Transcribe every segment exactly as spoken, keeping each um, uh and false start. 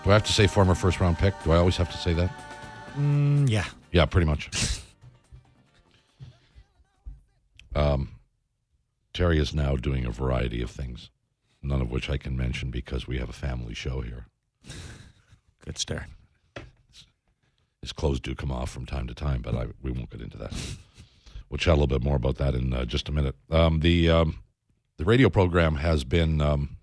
Do I have to say former first-round pick? Do I always have to say that? Mm, yeah. Yeah, pretty much. um, Terry is now doing a variety of things, none of which I can mention because we have a family show here. Good start. His clothes do come off from time to time, but I, we won't get into that. We'll chat a little bit more about that in uh, just a minute. Um, the um, the radio program has been, um,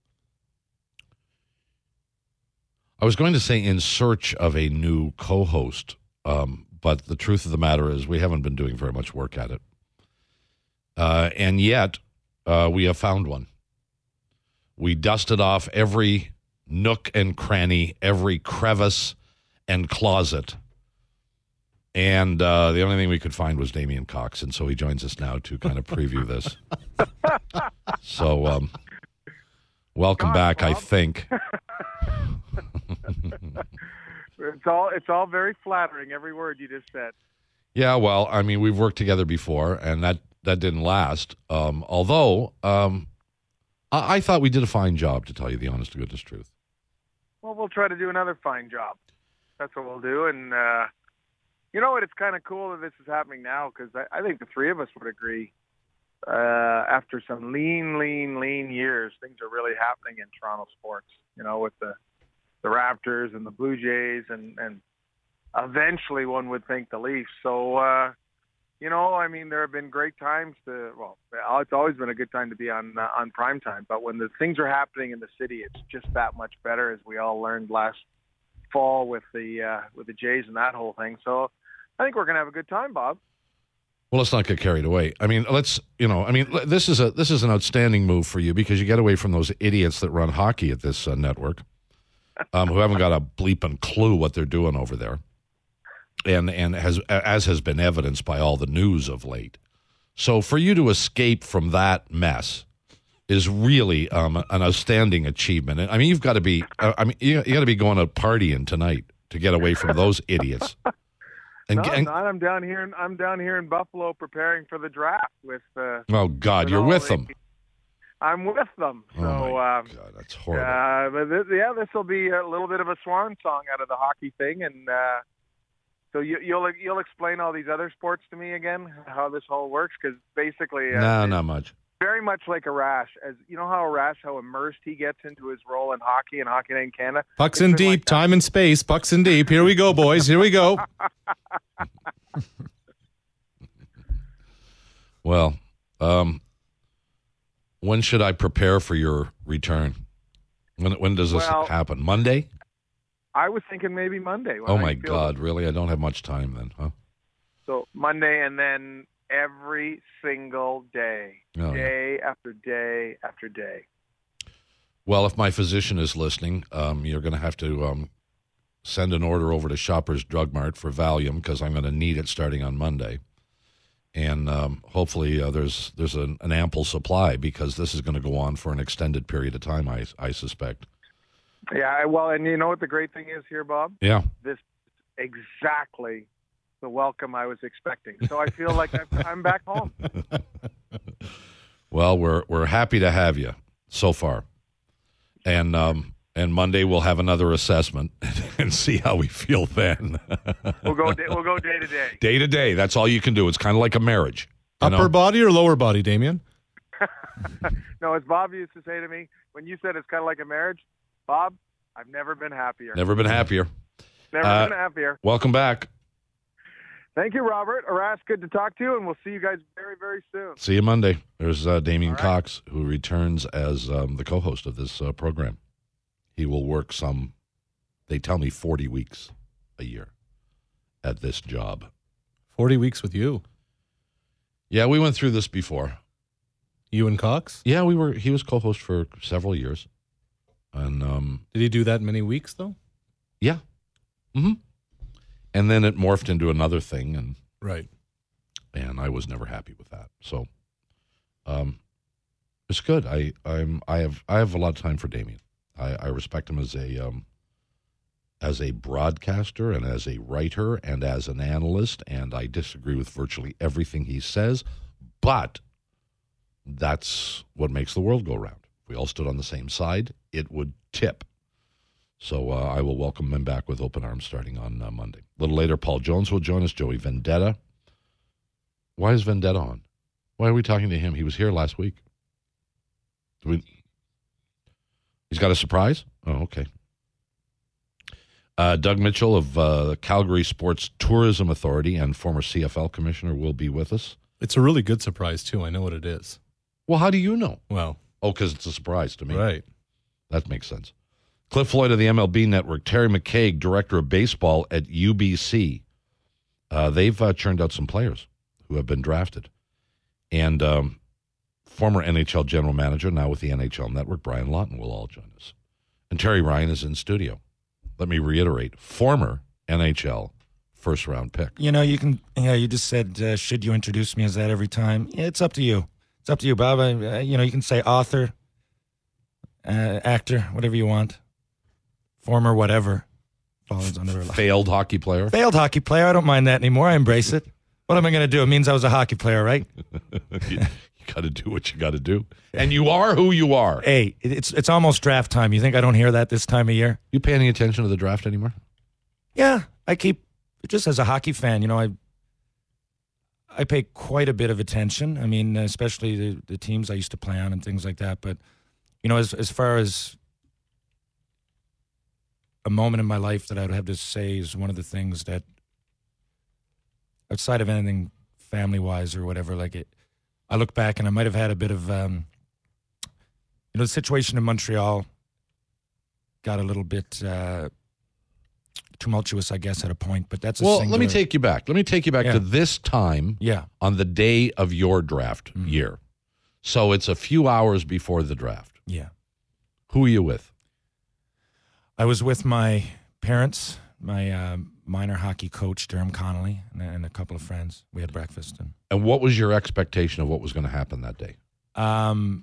I was going to say in search of a new co-host, um, but the truth of the matter is we haven't been doing very much work at it. Uh, and yet, uh, we have found one. We dusted off every nook and cranny, every crevice and closet. And uh, the only thing we could find was Damian Cox, and so he joins us now to kind of preview this. So, um, welcome God, back, Bob. I think. It's all it's all very flattering, every word you just said. Yeah, well, I mean, we've worked together before, and that, that didn't last. Um, although, um, I, I thought we did a fine job, to tell you the honest to goodness truth. Well, we'll try to do another fine job. That's what we'll do. And, uh, you know what? It's kind of cool that this is happening now because I, I think the three of us would agree uh, after some lean, lean, lean years, things are really happening in Toronto sports, you know, with the, the Raptors and the Blue Jays and, and eventually one would think the Leafs. So, uh, you know, I mean, there have been great times to, well, it's always been a good time to be on uh, on prime time. But when the things are happening in the city, it's just that much better, as we all learned last fall with the uh, with the Jays and that whole thing. So I think we're going to have a good time, Bob. Well, let's not get carried away. I mean, let's, you know, I mean, this is a this is an outstanding move for you because you get away from those idiots that run hockey at this uh, network um, who haven't got a bleeping clue what they're doing over there. And and has as has been evidenced by all the news of late. So for you to escape from that mess is really um, an outstanding achievement. I mean, you've got to be. Uh, I mean, you, you got to be going out partying tonight to get away from those idiots. And, no, I'm and, not. I'm down here. In, I'm down here in Buffalo preparing for the draft with. Uh, oh God, with you're with the, them. I'm with them. So, oh my um, God, that's horrible. Uh, but this, yeah, this will be a little bit of a swan song out of the hockey thing, and. Uh, So you, you'll you'll explain all these other sports to me again, how this all works, because basically, uh, no, not much. Very much like a Rash, as you know how a Rash, how immersed he gets into his role in hockey and Hockey Night in Canada. Pucks in deep, like time and space. Pucks in deep. Here we go, boys. Here we go. Well, um, when should I prepare for your return? When when does this well, happen? Monday? I was thinking maybe Monday. Oh, my God, it. Really? I don't have much time then, huh? So Monday and then every single day, oh, day yeah. after day after day. Well, if my physician is listening, um, you're going to have to um, send an order over to Shoppers Drug Mart for Valium because I'm going to need it starting on Monday. And um, hopefully uh, there's there's an, an ample supply because this is going to go on for an extended period of time, I, I suspect. Yeah, well, and you know what the great thing is here, Bob? Yeah. This is exactly the welcome I was expecting. So I feel like I'm, I'm back home. Well, we're we're happy to have you so far. And um, and Monday we'll have another assessment and see how we feel then. we'll go day, we'll go day to day. Day to day. That's all you can do. It's kind of like a marriage. Upper know? body or lower body, Damien? No, as Bob used to say to me, when you said it's kind of like a marriage, Bob, I've never been happier. Never been happier. Never uh, been happier. Welcome back. Thank you, Robert. Aras, good to talk to you, and we'll see you guys very, very soon. See you Monday. There's uh, Damian right. Cox, who returns as um, the co-host of this uh, program. He will work some, they tell me, forty weeks a year at this job. forty weeks with you? Yeah, we went through this before. You and Cox? Yeah, we were. He was co-host for several years. And um, did he do that many weeks though? Yeah. Mm-hmm. And then it morphed into another thing, and right. And I was never happy with that. So, um, it's good. I I'm I have I have a lot of time for Damian. I, I respect him as a um, as a broadcaster and as a writer and as an analyst, and I disagree with virtually everything he says, but that's what makes the world go round. If we all stood on the same side, it would tip. So uh, I will welcome him back with open arms starting on uh, Monday. A little later, Paul Jones will join us. Joey Vendetta. Why is Vendetta on? Why are we talking to him? He was here last week. Do we... He's got a surprise? Oh, okay. Uh, Doug Mitchell of uh, the Calgary Sports Tourism Authority and former C F L commissioner will be with us. It's a really good surprise, too. I know what it is. Well, how do you know? Well. Oh, because it's a surprise to me. Right. That makes sense. Cliff Floyd of the M L B Network, Terry McCaig, director of baseball at U B C. Uh, they've uh, churned out some players who have been drafted. And um, former N H L general manager, now with the N H L Network, Brian Lawton, will all join us. And Terry Ryan is in studio. Let me reiterate, former N H L first-round pick. You know, you can, yeah, you just said, uh, should you introduce me as that every time? Yeah, it's up to you. It's up to you, Bob. I, uh, you know, you can say author, uh, actor, whatever you want. Former whatever. Falls under Failed hockey player. Failed hockey player. I don't mind that anymore. I embrace it. What am I going to do? It means I was a hockey player, right? you you got to do what you got to do. And you are who you are. Hey, it's it's almost draft time. You think I don't hear that this time of year? You pay any attention to the draft anymore? Yeah, I keep, just as a hockey fan, you know, I I pay quite a bit of attention. I mean, especially the, the teams I used to play on and things like that. But, you know, as as far as a moment in my life that I would have to say is one of the things that, outside of anything family-wise or whatever, like it, I look back and I might have had a bit of, um, you know, the situation in Montreal got a little bit uh, tumultuous, I guess, at a point. But that's a well. singular... Let me take you back. Let me take you back yeah. to this time. Yeah. On the day of your draft mm-hmm. year, so it's a few hours before the draft. Yeah. Who are you with? I was with my parents, my uh, minor hockey coach, Durham Connolly, and, and a couple of friends. We had breakfast. And, and what was your expectation of what was going to happen that day? Um,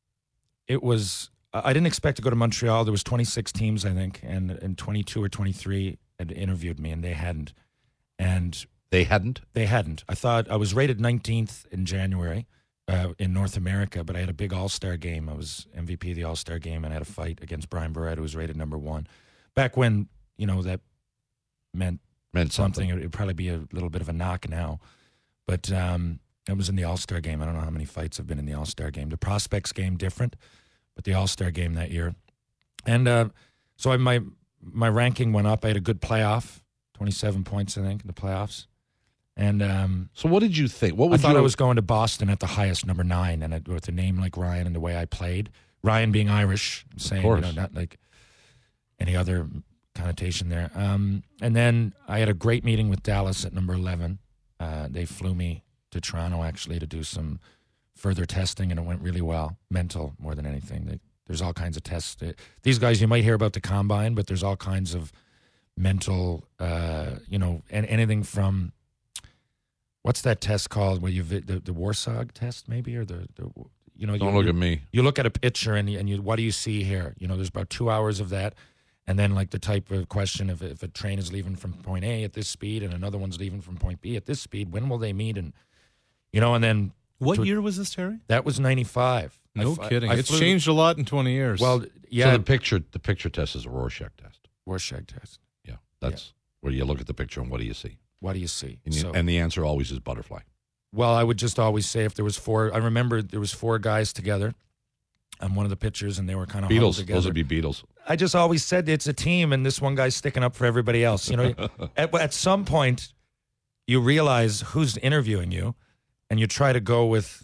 it was, I didn't expect to go to Montreal. There was twenty-six teams, I think, and, and twenty-two or twenty-three had interviewed me, and they hadn't. And They hadn't? They hadn't. I thought I was rated nineteenth in January uh, in North America, but I had a big All-Star game. I was M V P of the All-Star game, and I had a fight against Brian Barrett, who was rated number one. Back when, you know, that meant, meant something. something. It would probably be a little bit of a knock now. But um, it was in the All-Star game. I don't know how many fights have been in the All-Star game. The Prospects game, different, but the All-Star game that year. And uh, so I, my my ranking went up. I had a good playoff, twenty-seven points, I think, in the playoffs. And um, so what did you think? What I would thought you... I was going to Boston at the highest, number nine, and it, with a name like Ryan and the way I played. Ryan being Irish, saying, you know, not like any other connotation there. Um, and then I had a great meeting with Dallas at number eleven. Uh, they flew me to Toronto, actually, to do some further testing, and it went really well. Mental more than anything. They, there's all kinds of tests. These guys, you might hear about the combine, but there's all kinds of mental, uh, you know, and anything from, what's that test called where you, the, the Warsaw test maybe, or the, the you know. Don't you, look you, at me. You look at a picture and you, and you, what do you see here? You know, there's about two hours of that. And then like the type of question, if, if a train is leaving from point A at this speed and another one's leaving from point B at this speed, when will they meet? And, you know, and then. What to, year was this, Terry? That was ninety-five. No I, kidding. I, I it's flew, changed a lot in twenty years. Well, yeah. So the picture, the picture test is a Rorschach test. Rorschach test. Yeah. That's yeah. where you look at the picture and what do you see? What do you see? And, you, so, and the answer always is butterfly. Well, I would just always say if there was four, I remember there was four guys together on one of the pictures and they were kind of Beatles. together. Those would be Beatles. I just always said it's a team and this one guy's sticking up for everybody else. You know, at, at some point you realize who's interviewing you and you try to go with,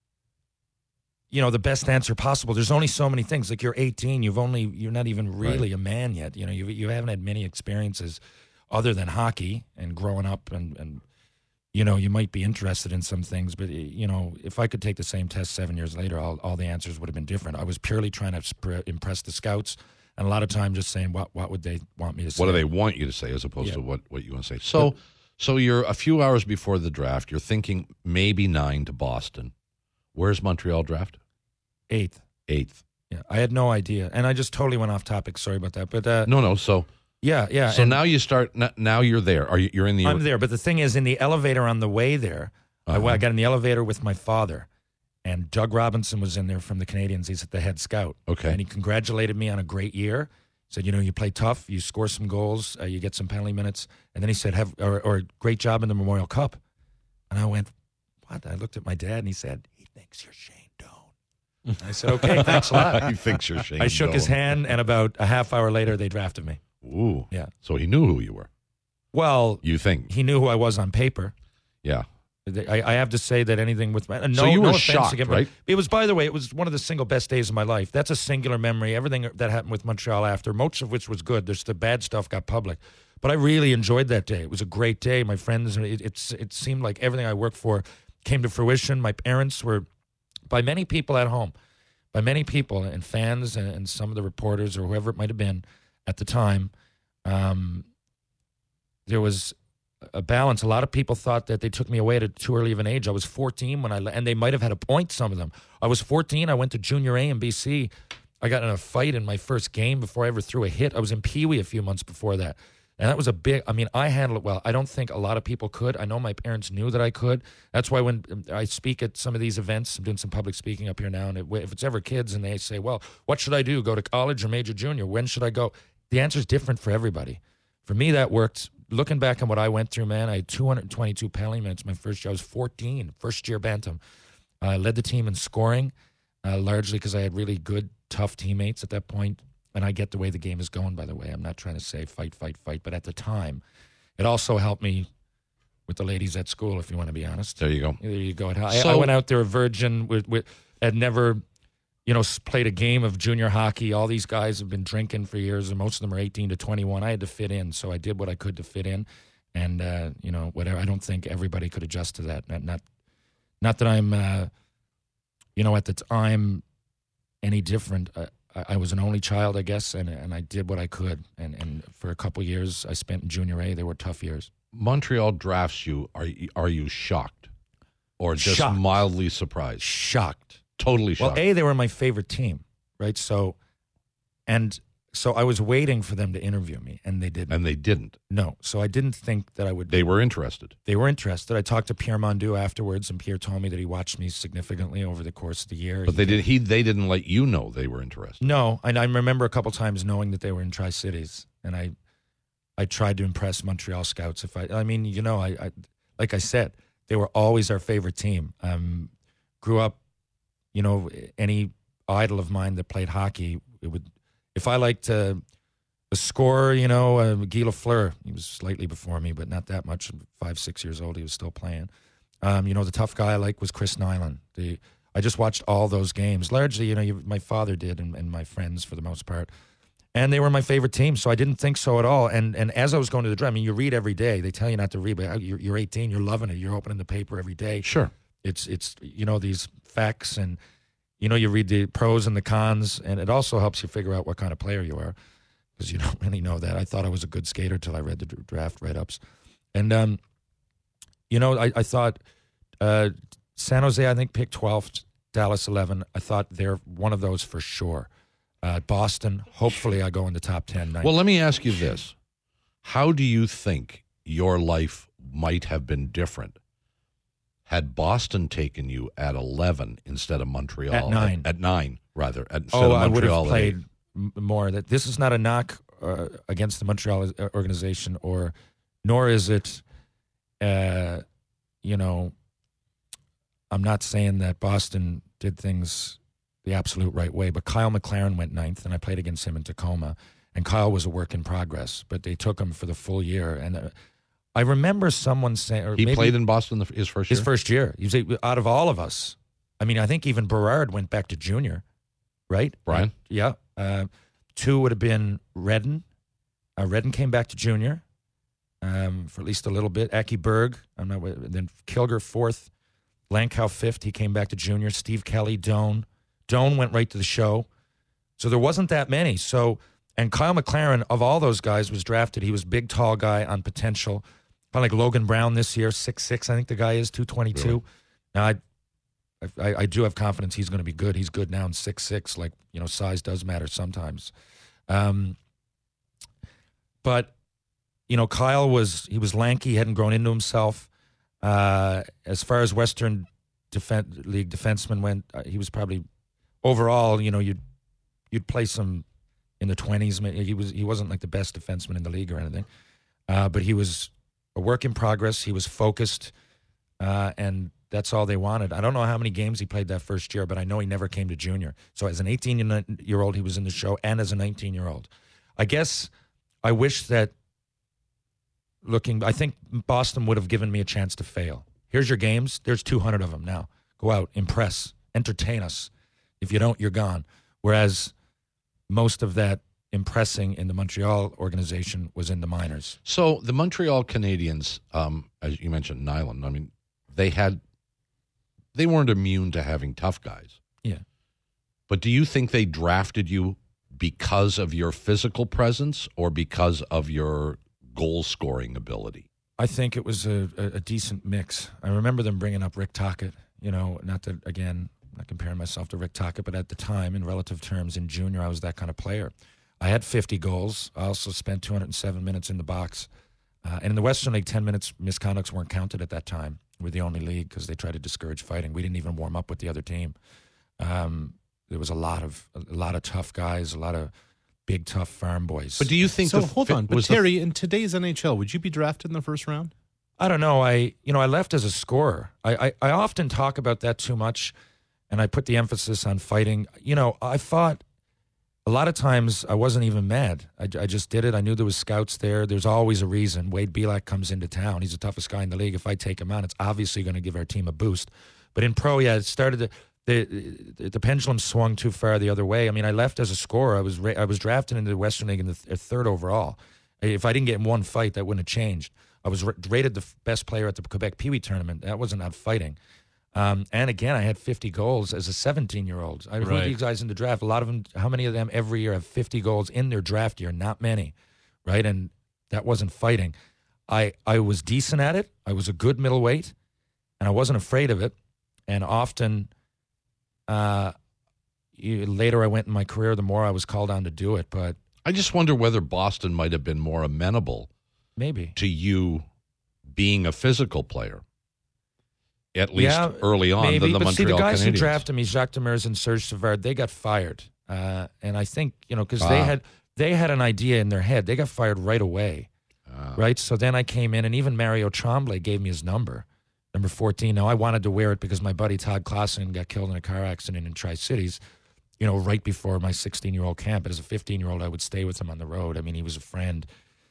you know, the best answer possible. There's only so many things. Like you're eighteen, you've only, you're not even really right. a man yet. You know, you you haven't had many experiences other than hockey and growing up and, and, you know, you might be interested in some things, but, you know, if I could take the same test seven years later, all, all the answers would have been different. I was purely trying to sp- impress the scouts and a lot of time just saying, what what would they want me to say? What do they want you to say as opposed yeah. to what, what you want to say? So, but, so you're a few hours before the draft. You're thinking maybe nine to Boston. Where's Montreal draft? Eighth. Eighth. Yeah, I had no idea. And I just totally went off topic. Sorry about that. But uh, No, no. So... Yeah, yeah. So now you start. Now you're there. Are you? You're in the. I'm there, but the thing is, in the elevator on the way there, uh-huh. I, I got in the elevator with my father, and Doug Robinson was in there from the Canadians. He's the head scout. Okay. And he congratulated me on a great year. Said, you know, you play tough, you score some goals, uh, you get some penalty minutes. And then he said, have or, or great job in the Memorial Cup. And I went, what? I looked at my dad and he said, he thinks you're Shane Doan. I said, okay, thanks a lot. He thinks you're Shane I shook Doan. his hand, and about a half hour later, they drafted me. Ooh. Yeah. So he knew who you were. Well, You think? he knew who I was on paper. Yeah. I, I have to say that anything with my no, So you no were offense shocked, again, right? It was, by the way, it was one of the single best days of my life. That's a singular memory. Everything that happened with Montreal after, most of which was good. There's the bad stuff got public, but I really enjoyed that day. It was a great day. My friends, it, it's it seemed like everything I worked for came to fruition. My parents were, by many people at home, by many people and fans and, and some of the reporters or whoever it might have been at the time, um, there was a balance. A lot of people thought that they took me away at too early of an age. I was fourteen when I, and they might have had a point, some of them. I was fourteen. I went to junior A in B C. I got in a fight in my first game before I ever threw a hit. I was in Pee Wee a few months before that. And that was a big, I mean, I handled it well. I don't think a lot of people could. I know my parents knew that I could. That's why when I speak at some of these events, I'm doing some public speaking up here now, and if it's ever kids and they say, well, what should I do? Go to college or major junior? When should I go? The answer is different for everybody. For me, that worked. Looking back on what I went through, man, I had two hundred twenty-two penalty minutes my first year. I was fourteen, first year Bantam. I uh, led the team in scoring, uh, largely because I had really good, tough teammates at that point. And I get the way the game is going, by the way. I'm not trying to say fight, fight, fight. But at the time, it also helped me with the ladies at school, if you want to be honest. There you go. There you go. I, So- I went out there a virgin, with, with, had never, you know, s- played a game of junior hockey. All these guys have been drinking for years, and most of them are eighteen to twenty-one. I had to fit in, so I did what I could to fit in. And, uh, you know, whatever. I don't think everybody could adjust to that. Not, not, not that I'm, uh, you know, at the time any different. Uh, I, I was an only child, I guess, and and I did what I could. And, and for a couple years I spent in junior A. They were tough years. Montreal drafts you. Are you, are you shocked or just Shocked. mildly surprised? Shocked. Totally shocked. Well, A, they were my favorite team, right? So, and so I was waiting for them to interview me, and they didn't. and they didn't. No, so I didn't think that I would. They were interested. They were interested. I talked to Pierre Mondu afterwards, and Pierre told me that he watched me significantly over the course of the year. But they did. He they didn't let you know they were interested. No, and I remember a couple times knowing that they were in Tri-Cities, and I, I tried to impress Montreal scouts. If I, I mean, you know, I, I like I said, they were always our favorite team. Um, grew up, you know, any idol of mine that played hockey, it would, if I liked uh, a scorer, you know, uh, Guy Lafleur, he was slightly before me, but not that much. Five, six years old, he was still playing. Um, you know, the tough guy I liked was Chris Nyland. The I just watched all those games. Largely, you know, you, my father did, and, and my friends for the most part. And they were my favorite team, so I didn't think so at all. And and as I was going to the draft, I mean, you read every day. They tell you not to read, but you're, you're eighteen, you're loving it. You're opening the paper every day. Sure. It's, it's you know, these facts, and, you know, you read the pros and the cons, and it also helps you figure out what kind of player you are, because you don't really know that. I thought I was a good skater till I read the draft write-ups. And, um, you know, I, I thought uh, San Jose, I think, picked twelfth, Dallas eleven. I thought they're one of those for sure. Uh, Boston, hopefully I go in the top ten. Well, let me ask you this. How do you think your life might have been different had Boston taken you at eleven instead of Montreal? At nine. At, at nine, rather. At, instead Oh, of I would Montreal have at eight. played m- more. That This is not a knock uh, against the Montreal organization, or nor is it, uh, you know, I'm not saying that Boston did things the absolute right way, but Kyle McLaren went ninth, and I played against him in Tacoma, and Kyle was a work in progress, but they took him for the full year. And uh, I remember someone saying, or He maybe played in Boston the, his first year? his first year. He was a- out of all of us. I mean, I think even Berard went back to junior, right? Brian? Yeah. Uh, two would have been Redden. Uh, Redden came back to junior um, for at least a little bit. Aki Berg, I'm not, then Kilger fourth, Lankow fifth. He came back to junior. Steve Kelly, Doan. Doan went right to the show. So there wasn't that many. So, and Kyle McLaren, of all those guys, was drafted. He was big, tall guy on potential. Kind of like Logan Brown this year, six foot six, I think the guy is, two twenty-two. Really? Now, I, I I do have confidence he's going to be good. He's good now in six foot six. Like, you know, size does matter sometimes. Um, but, you know, Kyle was, he was lanky, he hadn't grown into himself. Uh, as far as Western defen- League defensemen went, uh, he was probably, overall, you know, you'd, you'd play some in the twenties. He was he wasn't like the best defenseman in the league or anything, uh, but he was a work in progress. He was focused, uh, and that's all they wanted. I don't know how many games he played that first year, but I know he never came to junior. So as an eighteen-year-old, he was in the show, and as a nineteen-year-old. I guess I wish that looking, I think Boston would have given me a chance to fail. Here's your games. There's two hundred of them now. Go out, impress, entertain us. If you don't, you're gone. Whereas most of that impressing in the Montreal organization was in the minors. So the Montreal Canadiens, um, as you mentioned, Nyland, I mean, they had, they weren't immune to having tough guys. Yeah. But do you think they drafted you because of your physical presence or because of your goal-scoring ability? I think it was a, a, a decent mix. I remember them bringing up Rick Tocchet, you know, not that, again, I'm not comparing myself to Rick Tocchet, but at the time, in relative terms, in junior, I was that kind of player. I had fifty goals. I also spent two hundred seven minutes in the box. Uh, and in the Western League, ten minutes misconducts weren't counted at that time. We're the only league because they tried to discourage fighting. We didn't even warm up with the other team. Um, there was a lot of a lot of tough guys, a lot of big, tough farm boys. But do you think so? the Hold fit on, but was Terry, the, in today's N H L, would you be drafted in the first round? I don't know. I you know I left as a scorer. I, I, I often talk about that too much, and I put the emphasis on fighting. You know, I fought. A lot of times I wasn't even mad. I, I just did it. I knew there was scouts there. There's always a reason. Wade Belak comes into town. He's the toughest guy in the league. If I take him on, it's obviously going to give our team a boost. But in pro, yeah, it started to, the the pendulum swung too far the other way. I mean, I left as a scorer. I was ra- I was drafted into the Western League in the th- third overall. If I didn't get in one fight, that wouldn't have changed. I was ra- rated the f- best player at the Quebec Pee Wee tournament. That wasn't out fighting. Um, and again, I had fifty goals as a seventeen-year-old. I, right. Who are these guys in the draft? A lot of them, how many of them every year have fifty goals in their draft year? Not many, right? And that wasn't fighting. I, I was decent at it. I was a good middleweight, and I wasn't afraid of it. And often, uh, you, later I went in my career, the more I was called on to do it. But I just wonder whether Boston might have been more amenable maybe to you being a physical player. At least yeah, early on, maybe, than the but Montreal see, the guys Canadiens. who drafted me, Jacques Demers and Serge Savard, they got fired, uh, and I think you know because ah. they had they had an idea in their head. They got fired right away, ah. right? So then I came in, and even Mario Tremblay gave me his number, number fourteen. Now I wanted to wear it because my buddy Todd Klassen got killed in a car accident in Tri-Cities, you know, right before my sixteen-year-old camp. But as a fifteen-year-old, I would stay with him on the road. I mean, he was a friend,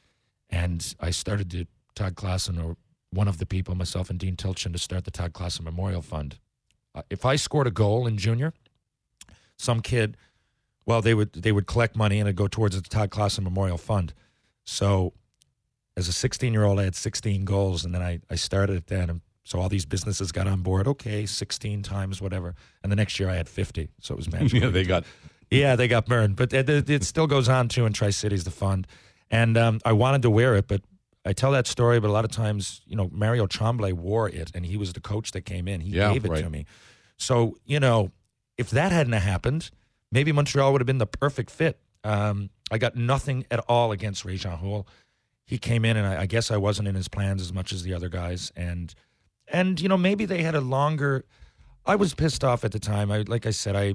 and I started to Todd Klassen or. One of the people, myself and Dean Tilchin, to start the Todd Klassen Memorial Fund. Uh, if I scored a goal in junior, some kid, well, they would they would collect money and it'd go towards the Todd Klassen Memorial Fund. So as a sixteen-year-old, I had sixteen goals, and then I, I started it then. And so all these businesses got on board. Okay, sixteen times whatever. And the next year I had fifty. So it was magical. yeah, they got... Yeah, they got burned. But it, it, it still goes on, too, in Tri-Cities, the fund. And um, I wanted to wear it, but I tell that story, but a lot of times, you know, Mario Tremblay wore it, and he was the coach that came in. He yeah, gave it right. to me. So, you know, if that hadn't happened, maybe Montreal would have been the perfect fit. Um, I got nothing at all against Réjean Houle. He came in, and I, I guess I wasn't in his plans as much as the other guys. And, and you know, maybe they had a longer – I was pissed off at the time. I Like I said, I,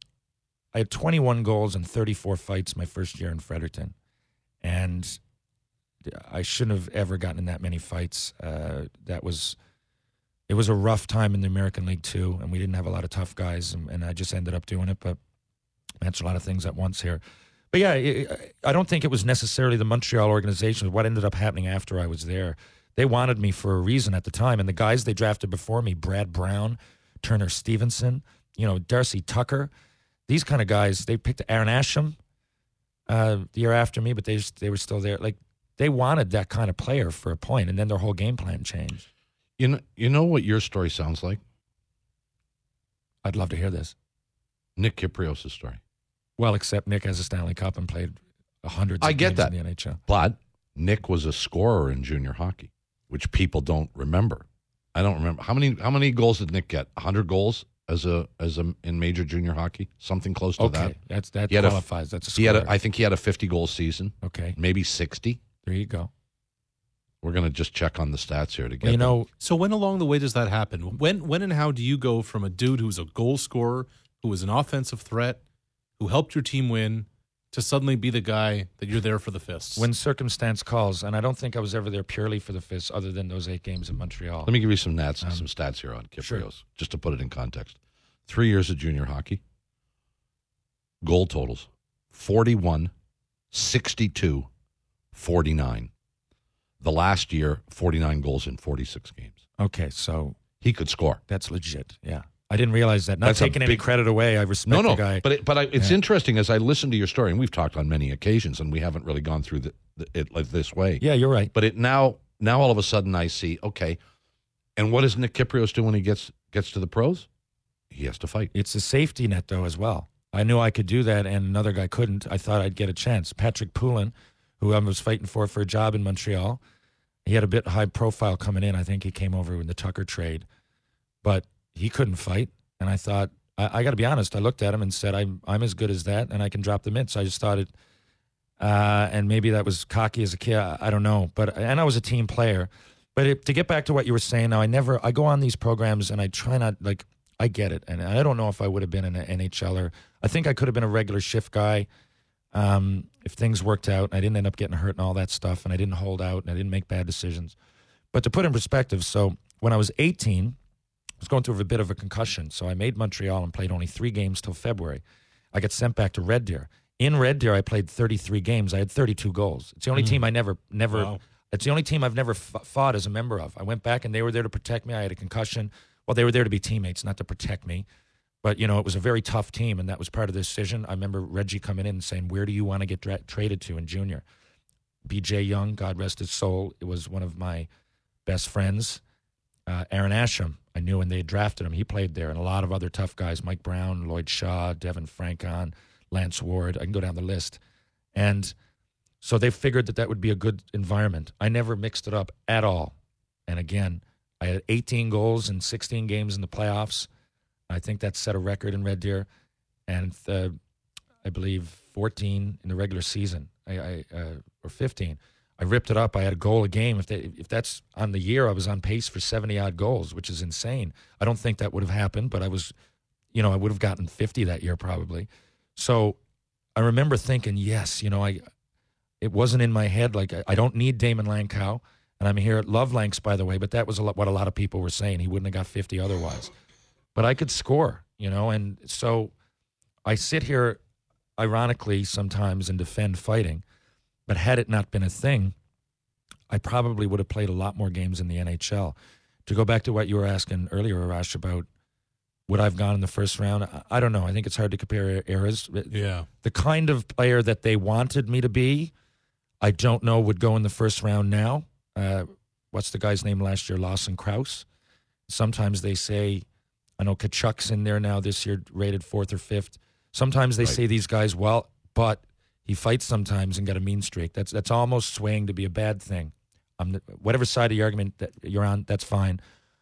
I had twenty-one goals and thirty-four fights my first year in Fredericton. And – I shouldn't have ever gotten in that many fights. Uh, that was, it was a rough time in the American League too, and we didn't have a lot of tough guys, and, and I just ended up doing it. But I answered a lot of things at once here. But yeah, it, I don't think it was necessarily the Montreal organization. What ended up happening after I was there, they wanted me for a reason at the time, and the guys they drafted before me, Brad Brown, Turner Stevenson, you know, Darcy Tucker, these kind of guys. They picked Aaron Asham uh, the year after me, but they just, they were still there. Like. They wanted that kind of player for a point, and then their whole game plan changed. You know, you know what your story sounds like? I'd love to hear this. Nick Kypreos' story. Well, except Nick has a Stanley Cup and played hundreds of I get games that. in the N H L. But Nick was a scorer in junior hockey, which people don't remember. I don't remember. How many How many goals did Nick get? one hundred goals as a as a in major junior hockey? Something close to okay. that? Okay, that's that he qualifies. A, that's a score. He had a, I think he had a fifty-goal season. Okay. Maybe sixty. There you go. We're going to just check on the stats here to get well, you know. them. So when along the way does that happen? When when and how do you go from a dude who's a goal scorer, who was an offensive threat, who helped your team win, to suddenly be the guy that you're there for the fists? When circumstance calls, and I don't think I was ever there purely for the fists other than those eight games in Montreal. Let me give you some nats, Um, some stats here on Kypreos, sure. just to put it in context. Three years of junior hockey, goal totals, forty-one, sixty-two, forty-nine. The last year, forty-nine goals in forty-six games. Okay, so He could score. that's legit. Yeah. I didn't realize that. Not That's a taking any big- credit away. I respect No, no, the guy. but it, but I, it's Yeah. interesting as I listen to your story, and we've talked on many occasions, and we haven't really gone through the, the, it like this way. yeah, you're right. But it now, now all of a sudden, I see. Okay, and what does Nick Kypreos do when he gets gets to the pros? He has to fight. It's a safety net, though, as well. I knew I could do that, and another guy couldn't. I thought I'd get a chance. Patrick Poulin, who I was fighting for for a job in Montreal, he had a bit high profile coming in. I think he came over in the Tucker trade, but he couldn't fight. And I thought, I, I got to be honest, I looked at him and said, I'm I'm as good as that, and I can drop the mitts. I just thought it, uh, and maybe that was cocky as a kid. I, I don't know, but and I was a team player. But it, to get back to what you were saying, now I never, I go on these programs and I try not, like, I get it, and I don't know if I would have been an N H L er. I think I could have been a regular shift guy um, if things worked out. I didn't end up getting hurt and all that stuff, and I didn't hold out, and I didn't make bad decisions. But to put in perspective, so when I was eighteen, I was going through a bit of a concussion, so I made Montreal and played only three games till February. I got sent back to Red Deer. In Red Deer, I played thirty-three games. I had thirty-two goals. It's the only mm. team I never, never. Wow. It's the only team I've never f- fought as a member of. I went back and they were there to protect me. I had a concussion. Well, they were there to be teammates, not to protect me. But, you know, it was a very tough team, and that was part of the decision. I remember Reggie coming in and saying, where do you want to get dra- traded to in junior? B J Young, God rest his soul, it was one of my best friends. Uh, Aaron Asham, I knew when they drafted him. He played there, and a lot of other tough guys, Mike Brown, Lloyd Shaw, Devin Francon, Lance Ward. I can go down the list. And so they figured that that would be a good environment. I never mixed it up at all. And again, I had eighteen goals in sixteen games in the playoffs. I think that set a record in Red Deer. And uh, I believe fourteen in the regular season, I, I uh, or fifteen. I ripped it up. I had a goal a game. If they, if that's on the year, I was on pace for seventy-odd goals, which is insane. I don't think that would have happened, but I was, you know, I would have gotten fifty that year probably. So I remember thinking, yes, you know, I it wasn't in my head. Like, I, I don't need Damon Lankow. And I'm here at Love Lanks, by the way, but that was a lot, what a lot of people were saying. He wouldn't have got fifty otherwise. But I could score, you know, and so I sit here, ironically, sometimes and defend fighting. But had it not been a thing, I probably would have played a lot more games in the N H L. To go back to what you were asking earlier, Arash, about would I have gone in the first round? I, I don't know. I think it's hard to compare eras. Yeah. The kind of player that they wanted me to be, I don't know would go in the first round now. Uh, what's the guy's name last year? Lawson Krause. Sometimes they say, I know Kachuk's in there now this year, rated fourth or fifth. Sometimes they Right. say these guys, well, but he fights sometimes and got a mean streak. That's that's almost swaying to be a bad thing. Um, whatever side of the argument that you're on, that's fine.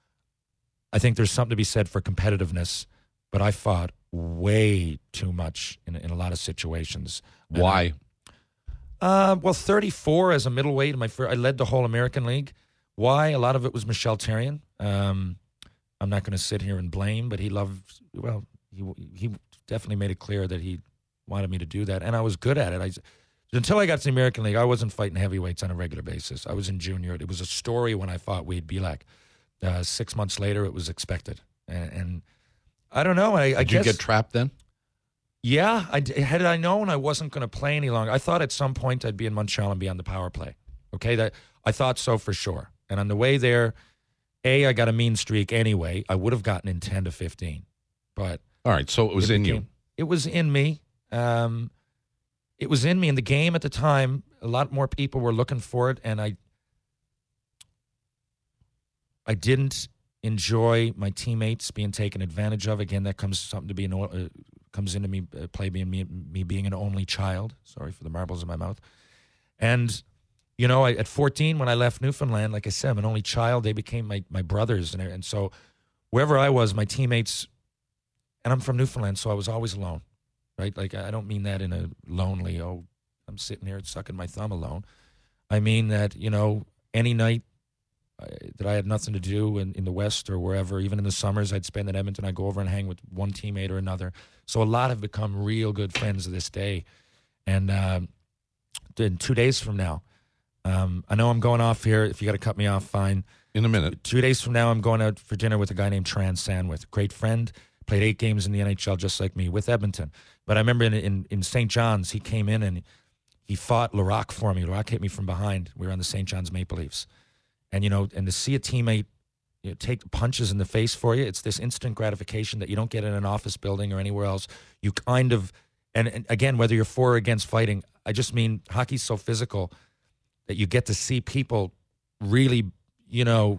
I think there's something to be said for competitiveness, but I fought way too much in, in a lot of situations. And Why? Uh, well, thirty-four as a middleweight, in my first, I led the whole American League. Why? A lot of it was Michel Therrien. Um, I'm not going to sit here and blame, but he loved, well, he he definitely made it clear that he wanted me to do that, and I was good at it. I, until I got to the American League, I wasn't fighting heavyweights on a regular basis. I was in junior. It was a story when I fought Wade Belak. Uh, six months later, it was expected. And, and I don't know. I, I Did guess, you get trapped then? Yeah. I, had I known I wasn't going to play any longer, I thought at some point I'd be in Montreal and be on the power play. Okay? That I thought so for sure. And on the way there, A, I got a mean streak anyway. I would have gotten in ten to fifteen. But All right, so it was it in became, you. It was in me. Um, it was in me. In the game at the time, a lot more people were looking for it, and I I didn't enjoy my teammates being taken advantage of. Again, that comes something to be an, uh, comes into me uh, play being me, me being an only child. Sorry for the marbles in my mouth. And you know, I, at fourteen when I left Newfoundland, like I said, I'm an only child. They became my my brothers, and and so wherever I was, my teammates. And I'm from Newfoundland, so I was always alone, right? Like, I don't mean that in a lonely, oh, I'm sitting here sucking my thumb alone. I mean that, you know, any night uh, that I had nothing to do in, in the West or wherever, even in the summers, I'd spend in Edmonton. I'd go over and hang with one teammate or another. So a lot have become real good friends to this day. And uh, in two days from now, um, I know I'm going off here. If you got to cut me off, fine. In a minute. Two days from now, I'm going out for dinner with a guy named Tran Sandwith, great friend, played eight games in the N H L just like me with Edmonton. But I remember in in, in Saint John's, he came in and he fought Larocque for me. Larocque hit me from behind. We were on the Saint John's Maple Leafs. And, you know, and to see a teammate you know, take punches in the face for you, it's this instant gratification that you don't get in an office building or anywhere else. You kind of, and, and again, whether you're for or against fighting, I just mean hockey's so physical that you get to see people really, you know,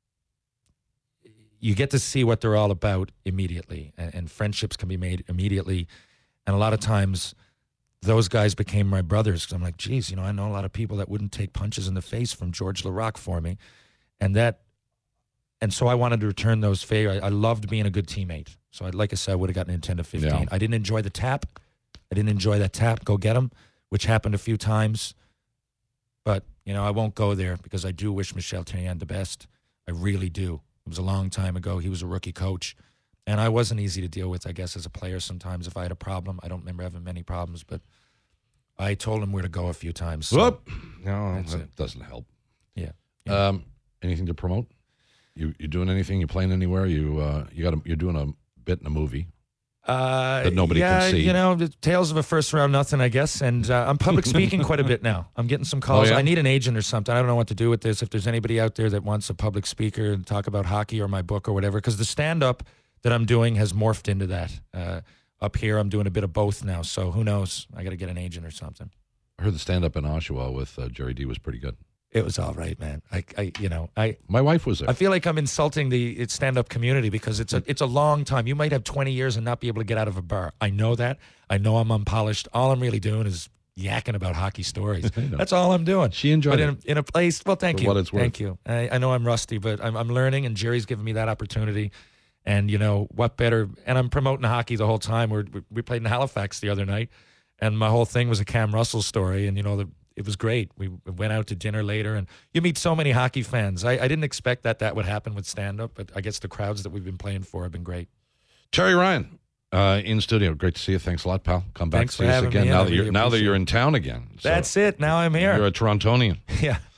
you get to see what they're all about immediately, and, and friendships can be made immediately. And a lot of times those guys became my brothers because I'm like, geez, you know, I know a lot of people that wouldn't take punches in the face from George Larocque for me. And that, and so I wanted to return those favors. I, I loved being a good teammate. So I, like I said, I would have gotten in ten to fifteen. Yeah. I didn't enjoy the tap. I didn't enjoy that tap, go get him, which happened a few times. But, you know, I won't go there because I do wish Michel Therrien the best. I really do. It was a long time ago. He was a rookie coach. And I wasn't easy to deal with, I guess, as a player sometimes if I had a problem. I don't remember having many problems, but I told him where to go a few times. So Whoop. No, that it. doesn't help. Yeah. yeah. Um, anything to promote? You you doing anything? You playing anywhere? You uh, you got a, you're doing a bit in a movie uh, that nobody yeah, can see. You know, the Tales of a First Round Nothing, I guess. And uh, I'm public speaking quite a bit now. I'm getting some calls. Oh, yeah? I need an agent or something. I don't know what to do with this. If there's anybody out there that wants a public speaker and talk about hockey or my book or whatever, because the stand-up that I'm doing has morphed into that. Uh, up here, I'm doing a bit of both now. So who knows? I got to get an agent or something. I heard the stand-up in Oshawa with uh, Jerry D was pretty good. It was all right, man. I, I, you know, I. My wife was there. I feel like I'm insulting the stand-up community because it's a, it's a long time. You might have twenty years and not be able to get out of a bar. I know that. I know I'm unpolished. All I'm really doing is yakking about hockey stories. That's all I'm doing. She enjoyed but it. In, in a place. Well, thank For you. what it's worth. Thank you. I, I know I'm rusty, but I'm, I'm learning, and Jerry's giving me that opportunity. And you know what better? And I'm promoting hockey the whole time. We're, we played in Halifax the other night, and my whole thing was a Cam Russell story. And you know the. It was great. We went out to dinner later, and you meet so many hockey fans. I, I didn't expect that that would happen with stand-up, but I guess the crowds that we've been playing for have been great. Terry Ryan, uh, in studio. Great to see you. Thanks a lot, pal. Come back Thanks to for see us having again me. now I that really you're now that appreciate you're in town again. So That's it. Now I'm here. You're a Torontonian. Yeah.